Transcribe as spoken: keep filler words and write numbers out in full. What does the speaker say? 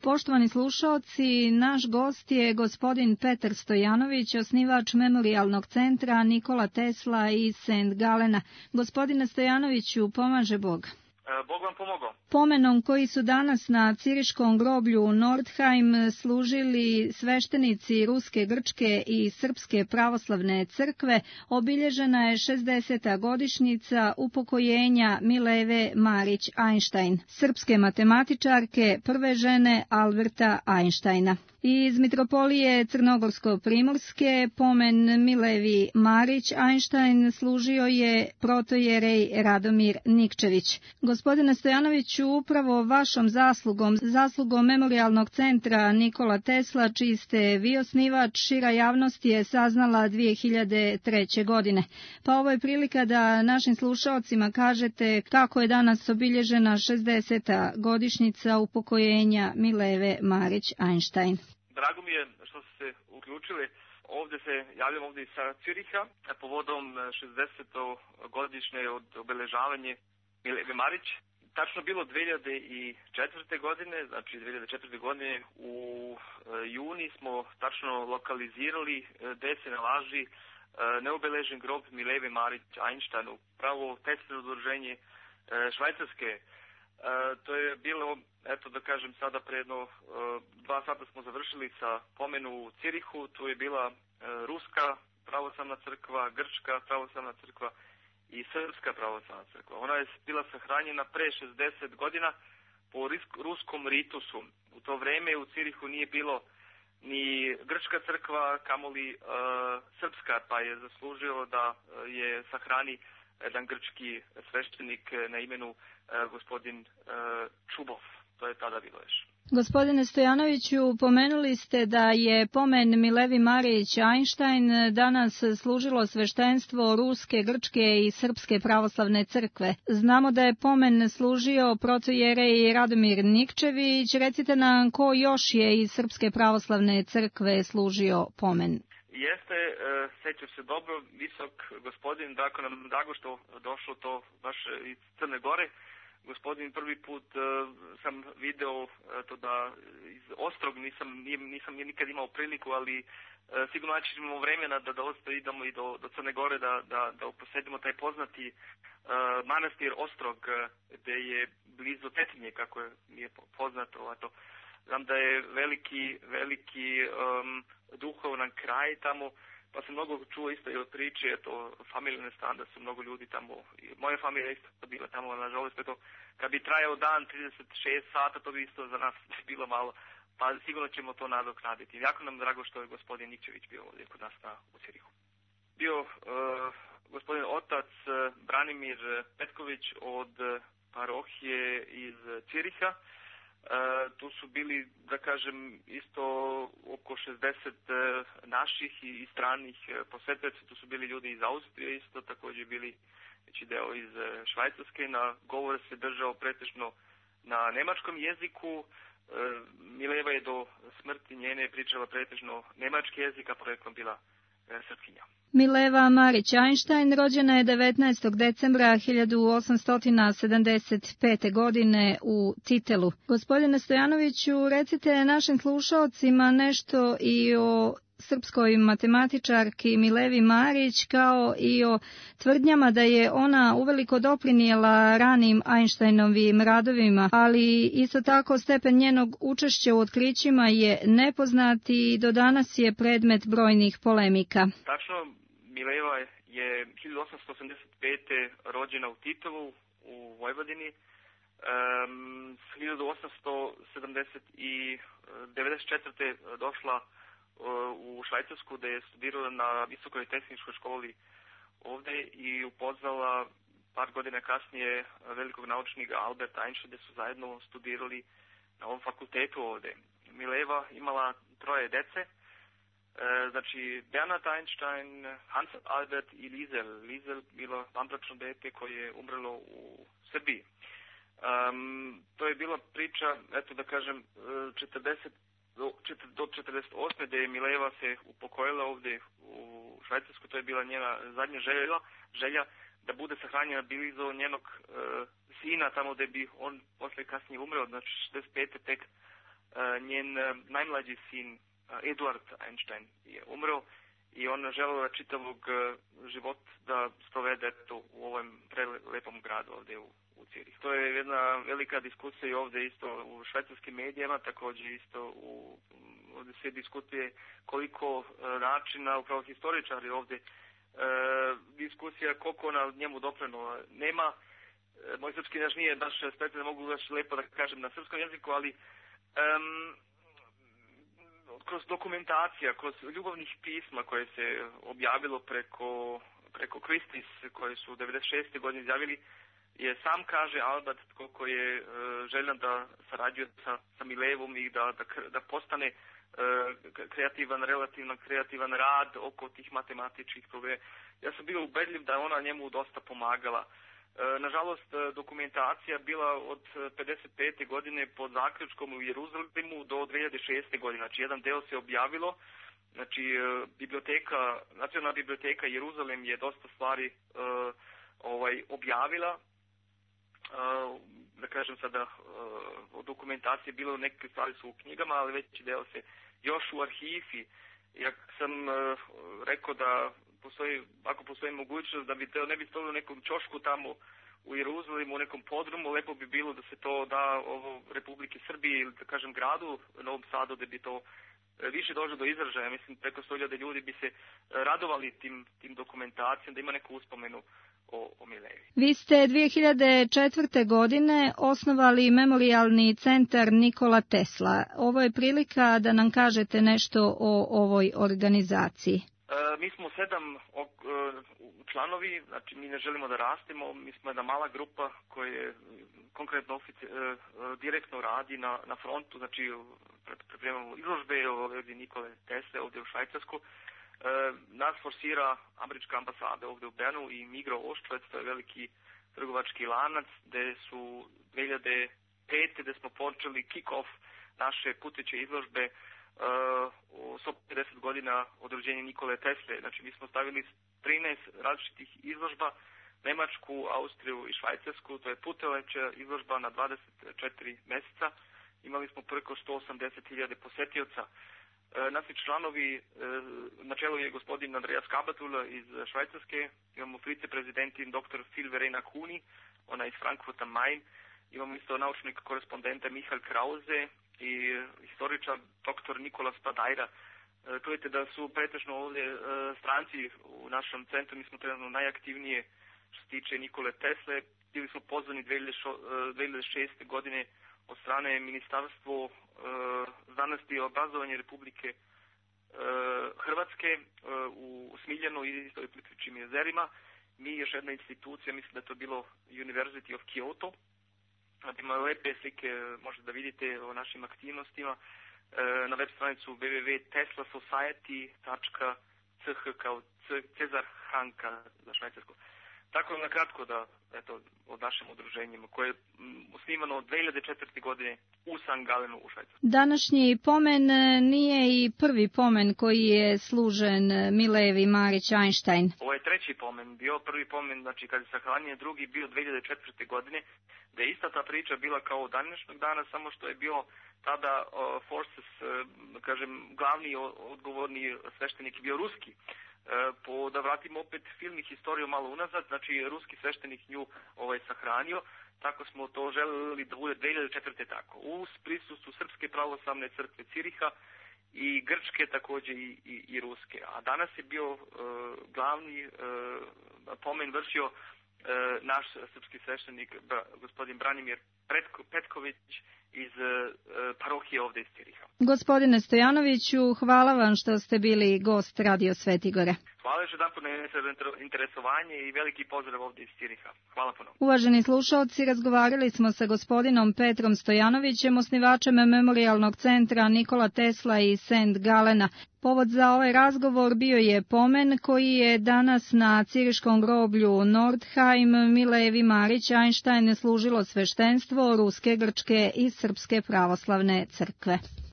Poštovani slušaoci, naš gost je gospodin Petar Stojanović, osnivač Memorijalnog centra Nikola Tesla iz Saint Galena. Gospodine Stojanoviću, pomaže Bog. Bog vam pomogao. Pomenom koji su danas na Ciriškom groblju u Nordheim služili sveštenici Ruske, Grčke i Srpske pravoslavne crkve, obilježena je šezdeseta godišnjica upokojenja Mileve Marić Einstein, srpske matematičarke, prve žene Alberta Einsteina. Iz Mitropolije Crnogorsko-Primorske pomen Milevi Marić Einstein služio je protojerej Radomir Nikčević. Gospodine Stojanoviću, upravo vašom zaslugom, zaslugom Memorijalnog centra Nikola Tesla, čiji ste vi osnivač, šira javnost je saznala dvije hiljade treće. godine. Pa ovo je prilika da našim slušaocima kažete kako je danas obilježena šezdeseta godišnjica upokojenja Mileve Marić Einstein. Drago mi je što ste se uključili. Ovdje se javljam ovdje sa Ciriha povodom šezdesetog godišnje od obeležavanja Mileve Marić. Tačno bilo dvije hiljade četvrte. godine, znači dvije hiljade četvrte. godine u juni smo tačno lokalizirali gdje se nalazi neobeležen grob Mileve Marić Einstein, pravo Teslino udruženje Švajcarske. To je bilo, eto da kažem sada predno, dva sata smo završili sa pomenu u Cirihu. Tu je bila Ruska pravoslavna crkva, Grčka pravoslavna crkva i Srpska pravoslavna crkva. Ona je bila sahranjena pre šezdeset godina po ruskom ritusu. U to vreme u Cirihu nije bilo ni Grčka crkva, kamoli e, Srpska, pa je zaslužilo da je sahrani jedan grčki sveštenik na imenu e, gospodin e, Čubov. To je tada bilo još. Gospodine Stojanoviću, pomenuli ste da je pomen Milevi Marić Einstein danas služilo sveštenstvo Ruske, Grčke i Srpske pravoslavne crkve. Znamo da je pomen služio protojerej Radomir Nikčević. Recite nam ko još je iz Srpske pravoslavne crkve služio pomen. Jeste, sećam se dobro, visok gospodin, dakle nam drago što došlo to baš iz Crne Gore. Gospodin, prvi put uh, sam video uh, to da iz Ostrog nisam, nisam nikad imao priliku, ali uh, sigurno znači imamo vremena da dosta idemo i do, do Crne Gore da, da, da posedimo taj poznati uh, manastir Ostrog, uh, gde je blizu Tetinje, kako je nije poznato. A to, znam da je veliki, veliki um, duhovan kraj tamo, pa sam mnogo čuo isto i od priče, eto, familijne stan, da su mnogo ljudi tamo, i moja familija isto bila tamo, nažalost, eto, kad bi trajao dan trideset šest sata, to bi isto za nas bilo malo, pa sigurno ćemo to nadoknaditi. Jako nam drago što je gospodin Nikčević bio ovdje kod nas na, u Cirihu. Bio uh, gospodin otac uh, Branimir Petković od uh, parohije iz Ciriha. Uh, tu su bili, da kažem, isto oko šezdeset uh, naših i, i stranih uh, posetilaca. Tu su bili ljudi iz Austrije, isto također bili veći deo iz uh, Švajcarske. Na govor se držao pretežno na nemačkom jeziku. Uh, Mileva je do smrti njene pričala pretežno nemački jezik, a poreklom bila uh, srpkinja. Mileva Marić Einstein rođena je devetnaestog decembra hiljadu osamsto sedamdeset pete. godine u Titelu. Gospodine Stojanoviću, recite našim slušaocima nešto i o srpskoj matematičarki Milevi Marić, kao i o tvrdnjama da je ona uveliko doprinijela ranim Einsteinovim radovima, ali isto tako stepen njenog učešća u otkrićima je nepoznat i do danas je predmet brojnih polemika. Tačno, Mileva je hiljadu osamsto osamdeset pete. rođena u Titovu u Vojvodini. Um, hiljadu osamsto devedeset četvrte. došla u Švajcarsku, da je studirala na visokoj tehničkoj školi ovdje i upoznala par godina kasnije velikog naučnika Alberta Einsteina, gdje su zajedno studirali na ovom fakultetu ovdje. Mileva imala troje dece, znači Bernhard Einstein, Hans Albert i Liesel. Liesel bilo vanbračno dete koje je umrlo u Srbiji. Um, to je bila priča, eto da kažem, četrdeset do četrdeset osme. gdje je Mileva se upokojila ovdje u Švajcarsku. To je bila njena zadnja želja, želja da bude sahranjena blizu njenog e, sina, tamo gdje bi on posle kasnije umreo, znači šezdeset pete tek njen najmlađi sin Eduard Einstein je umro i ona želela čitavog život da sprovede to u ovom prelepom gradu ovdje u, u Cirihu. To je jedna velika diskusija i ovdje isto u švajcarskim medijama, također isto u, ovdje se diskutuje koliko načina, upravo historičari ovdje, e, diskusija koliko ona njemu doprinula. Nema, moj srpski naš nije baš spretno, ne mogu baš lepo da kažem na srpskom jeziku, ali um, kroz dokumentacija, kroz ljubavnih pisma koje se objavilo preko, preko Christis, koje su u devedeset šeste godine izjavili, je sam kaže Albert koliko je e, željan da sarađuje sa, sa Milevom i da, da, da postane e, kreativan, relativno kreativan rad oko tih matematičkih problema. Ja sam bio ubedljiv da je ona njemu dosta pomagala. E, nažalost, dokumentacija bila od pedeset pete godine pod zaključkom u Jeruzalemu do dve hiljade šeste godine. Znači, jedan deo se objavilo. Znači, e, biblioteka, Nacionalna biblioteka Jeruzalem je dosta stvari e, ovaj, objavila. Uh, da kažem sada, uh, o dokumentacije bilo neke stvari su u knjigama, ali veći deo se još u arhivi. Ja sam uh, rekao da postoji, ako postoji mogućnost da bi to ne bi stalo u nekom čošku tamo u Jeruzalemu, u nekom podrumu, lepo bi bilo da se to da ovo Republike Srbije ili da kažem gradu Novom Sadu, da bi to više došlo do izražaja. Mislim, preko sto hiljada ljudi bi se radovali tim, tim dokumentacijom, da ima neku uspomenu o, o Milevi. Vi ste dve hiljade četvrte. godine osnovali memorijalni centar Nikola Tesla. Ovo je prilika da nam kažete nešto o ovoj organizaciji. E, mi smo sedam o, članovi, znači mi ne želimo da rastemo, mi smo jedna mala grupa koja konkretno ofici, e, direktno radi na, na frontu, znači pripremamo izložbe ovdje Nikole Tesle ovdje u Švajcarsku. E, nas forsira američka ambasada ovdje u Bernu i Migro Oštvec, to je veliki trgovački lanac, gde su dve hiljade pete. gde smo počeli kick-off naše puteće izložbe uh, u sto pedeset godina od rođenja Nikole Tesle. Znači mi smo stavili trinaest različitih izložba, Nemačku, Austriju i Švajcarsku, to je putoleća izložba na dvadeset četiri meseca. Imali smo preko sto osamdeset hiljada posetioca. E, naši članovi, e, na čelu je gospodin Andreas Kabatula iz Švajcarske, imamo viceprezidentin doktor Phil Verena Kuni, ona iz Frankfurta Main, imamo isto naučnik korespondenta Michael Krause i historičar doktor Nikola Spadajra. E, čujete da su pretežno ovdje e, stranci u našem centru, mi smo trenutno najaktivnije što se tiče Nikole Tesle. Bili smo pozvani dve hiljade šeste. godine od strane Ministarstvo e, znanosti i obrazovanja Republike e, Hrvatske e, u Smiljanu i isto i Plitvičkim jezerima. Mi još jedna institucija, mislim da je to bilo University of Kyoto. Ima lepe slike, možete da vidite o našim aktivnostima e, na web stranicu w w w tačka tesla society tačka c h kao Cezar Hanka za Švajcarsku. Tako na kratko da, eto, od našim udruženjima koje je osnivano od dve hiljade četvrte. godine u Sankt Galenu u Švajcarskoj. Današnji pomen nije i prvi pomen koji je služen Milevi Marić Einstein. Ovo je treći pomen, bio prvi pomen, znači kad je sahranjen, drugi bio dve hiljade četvrte. godine, da je ista ta priča bila kao današnjeg dana, samo što je bio tada uh, Forces, uh, kažem, glavni odgovorni sveštenik bio ruski. E, po, da vratimo opet film i historiju malo unazad, znači ruski sveštenik nju ovaj, sahranio, tako smo to želeli da bude dve hiljade četvrte. tako, uz prisustvu Srpske pravoslavne crkve Ciriha i Grčke također i, i, i Ruske. A danas je bio e, glavni e, pomen vršio e, naš srpski sveštenik bra, gospodin Branimir Petko, Petković iz e, parohije ovdje iz Ciriha. Gospodine Stojanoviću, hvala vam što ste bili gost Radio Svetigore. Hvala još jedan put na interesovanje i veliki pozdrav ovdje iz Ciriha. Hvala puno. Uvaženi slušalci, razgovarali smo sa gospodinom Petrom Stojanovićem, osnivačem memorijalnog centra Nikola Tesla i Sankt Galena. Povod za ovaj razgovor bio je pomen koji je danas na ciriškom groblju Nordheim Milevi Marić Einstein služilo sveštenstvo Ruske, Grčke i Srpske pravoslavne crkve.